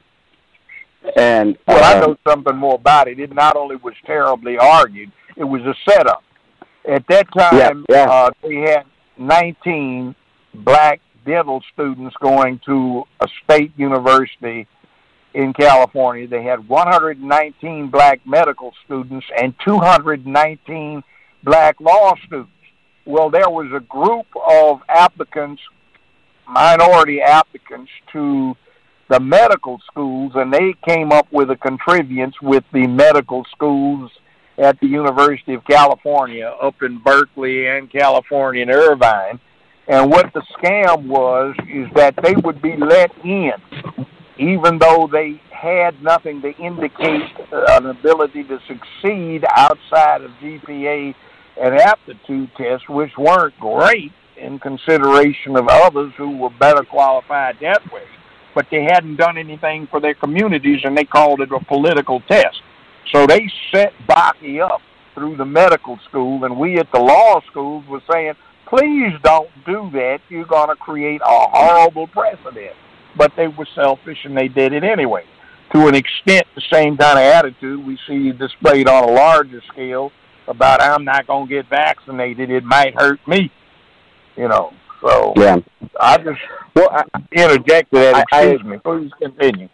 And well, um, I know something more about it. It not only was terribly argued, it was a setup. At that time, yeah, yeah. Uh, they had nineteen black dental students going to a state university in California. They had one hundred nineteen black medical students and two hundred nineteen black law students. Well, there was a group of applicants, minority applicants, to the medical schools, and they came up with a contrivance with the medical schools at the University of California up in Berkeley and California and Irvine. And what the scam was is that they would be let in, even though they had nothing to indicate an ability to succeed outside of G P A and aptitude tests, which weren't great in consideration of others who were better qualified that way. But they hadn't done anything for their communities, and they called it a political test. So they set Bakke up through the medical school, and we at the law schools were saying, please don't do that. You're going to create a horrible precedent. But they were selfish, and they did it anyway. To an extent, the same kind of attitude we see displayed on a larger scale about I'm not going to get vaccinated. It might hurt me, you know. So yeah. I just well, I, interjected that. Excuse I, me. Please continue.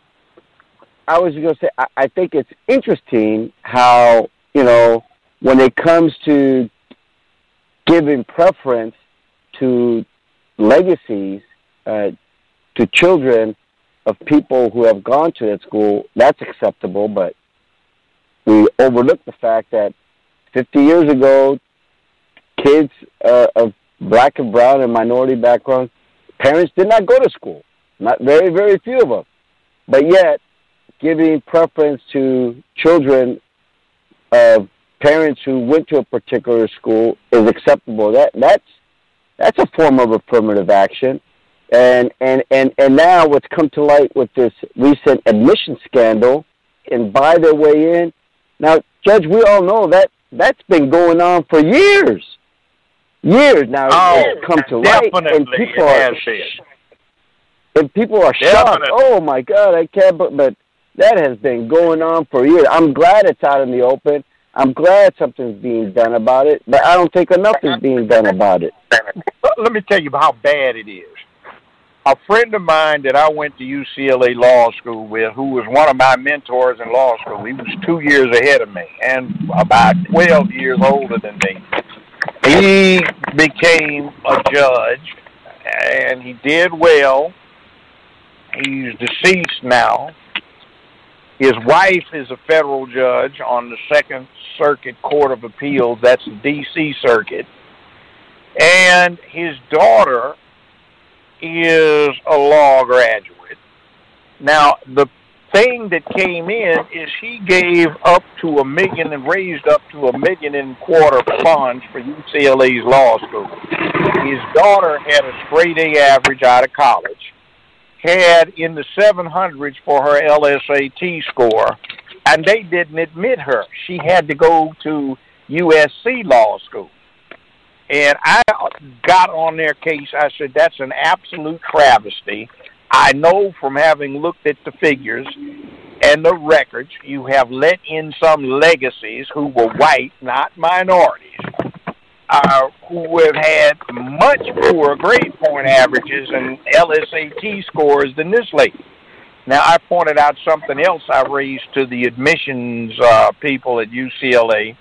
I was going to say, I, I think it's interesting how, you know, when it comes to giving preference to legacies, uh, to children of people who have gone to that school, that's acceptable, but we overlook the fact that fifty years ago, kids uh, of black and brown and minority backgrounds, parents did not go to school. Not very, very few of them. But yet, giving preference to children of parents who went to a particular school is acceptable. That that's that's a form of affirmative action. And and, and, and now what's come to light with this recent admission scandal and buy their way in. Now, Judge, we all know that that's been going on for years. Years now, oh, it's come to light, and people are and people are shocked. Oh my God, I can't. But, but that has been going on for years. I'm glad it's out in the open. I'm glad something's being done about it, but I don't think enough is being done about it. Let me tell you how bad it is. A friend of mine that I went to U C L A Law School with, who was one of my mentors in law school, he was two years ahead of me and about twelve years older than me. he became a judge, and he did well. He's deceased now. His wife is a federal judge on the Second Circuit Court of Appeals. That's the D C Circuit. And his daughter is a law graduate. Now, the thing that came in is he gave up to a million and raised up to a million and a quarter funds for U C L A's law school. His daughter had a straight A average out of college, had in the seven hundreds for her L S A T score, and they didn't admit her. She had to go to U S C Law School. And I got on their case. I said, that's an absolute travesty. I know from having looked at the figures and the records, you have let in some legacies who were white, not minorities, uh, who have had much poorer grade point averages and L S A T scores than this lady. Now, I pointed out something else I raised to the admissions uh, people at U C L A.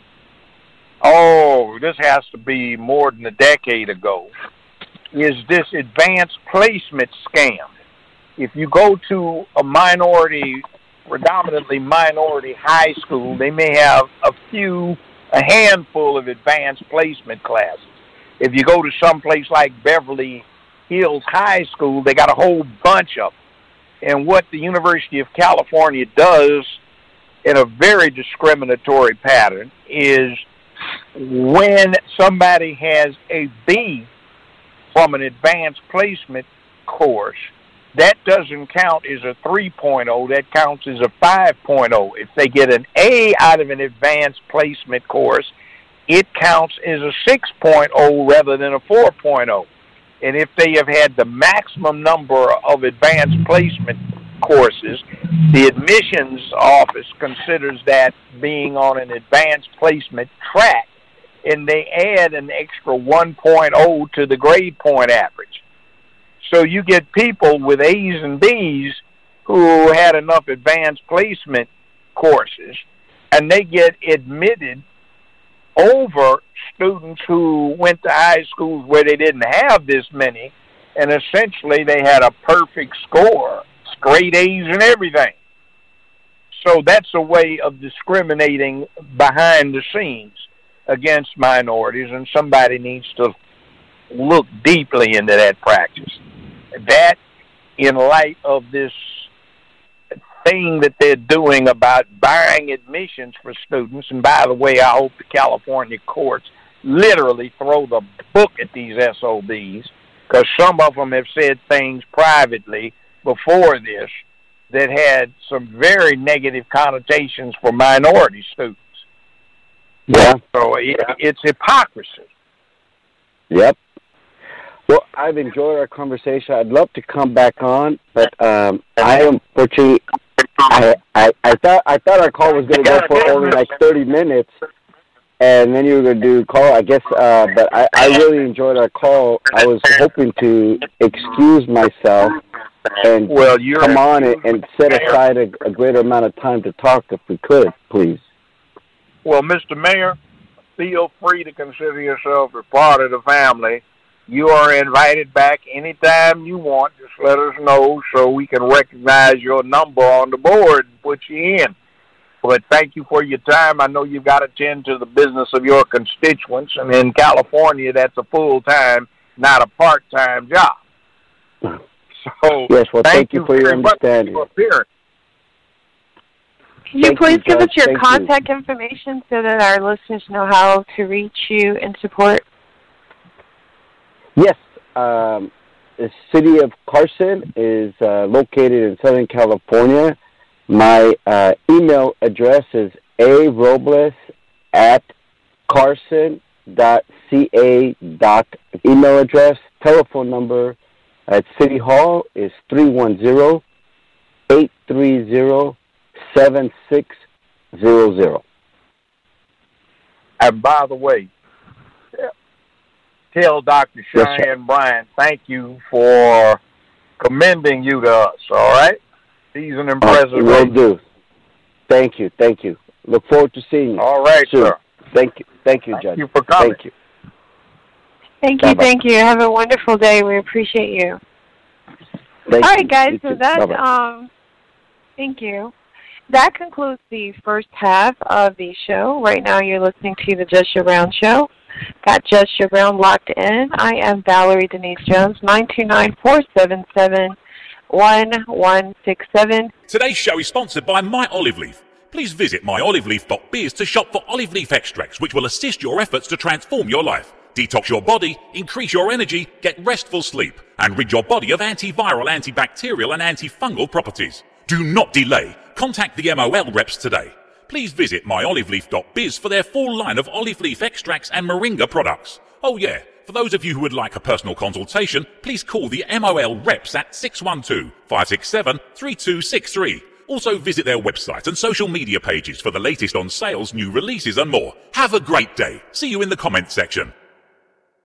Oh, this has to be more than a decade ago. Is this advanced placement scam? If you go to a minority, predominantly minority high school, they may have a few, a handful of advanced placement classes. If you go to some place like Beverly Hills High School, they got a whole bunch of them. And what the University of California does in a very discriminatory pattern is when somebody has a B from an advanced placement course, that doesn't count as a three point oh, that counts as a five point oh. If they get an A out of an advanced placement course, it counts as a six point oh rather than a four point oh. And if they have had the maximum number of advanced placement courses, the admissions office considers that being on an advanced placement track, and they add an extra one point oh to the grade point average. So you get people with A's and B's who had enough advanced placement courses, and they get admitted over students who went to high schools where they didn't have this many, and essentially they had a perfect score, straight A's and everything. So that's a way of discriminating behind the scenes against minorities, and somebody needs to look deeply into that practice. That, in light of this thing that they're doing about buying admissions for students, and by the way, I hope the California courts literally throw the book at these S O Bs, because some of them have said things privately before this that had some very negative connotations for minority students. Yeah. So it, it's hypocrisy. Yep. Well, I've enjoyed our conversation. I'd love to come back on, but um, I unfortunately, I, I I thought I thought our call was going to go for only like thirty minutes, and then you were going to do call. I guess, uh, but I, I really enjoyed our call. I was hoping to excuse myself and well, you're come on and, and set aside a, a greater amount of time to talk if we could, please. Well, Mister Mayor, feel free to consider yourself a part of the family. You are invited back anytime you want. Just let us know so we can recognize your number on the board and put you in. But thank you for your time. I know you've got to tend to the business of your constituents, and in California, that's a full-time, not a part-time job. So yes, well, thank, thank you for your understanding. Can you Thank please you, give Judge. us your Thank contact you. information so that our listeners know how to reach you and support? Yes. Um, the city of Carson is uh, located in Southern California. My uh, email address is a robles at carson dot c a dot email address. Telephone number at City Hall is three one zero, eight three zero, seven six zero zero. And by the way, tell Doctor Cheyenne yes, Bryant thank you for commending you to us, all right? He's an impressive uh, will do. Thank you, thank you. Look forward to seeing you. All right, soon. sir. Thank you, thank you, thank Judge. Thank you for coming. Thank you. Thank you, Bye-bye. thank you. Have a wonderful day. We appreciate you. Thank All you. right, guys, You so too. that, Bye-bye. um, thank you. That concludes the first half of the show. Right now you're listening to the Just Joe Brown Show. Got Just Joe Brown locked in. I am Valerie Denise Jones, nine two nine, four seven seven, one one six seven. Today's show is sponsored by My Olive Leaf. Please visit my olive leaf dot biz to shop for olive leaf extracts, which will assist your efforts to transform your life, detox your body, increase your energy, get restful sleep, and rid your body of antiviral, antibacterial, and antifungal properties. Do not delay. Contact the M O L reps today. Please visit my olive leaf dot biz for their full line of olive leaf extracts and moringa products. Oh yeah, for those of you who would like a personal consultation, please call the M O L reps at six one two, five six seven, three two six three. Also visit their website and social media pages for the latest on sales, new releases and more. Have a great day. See you in the comments section.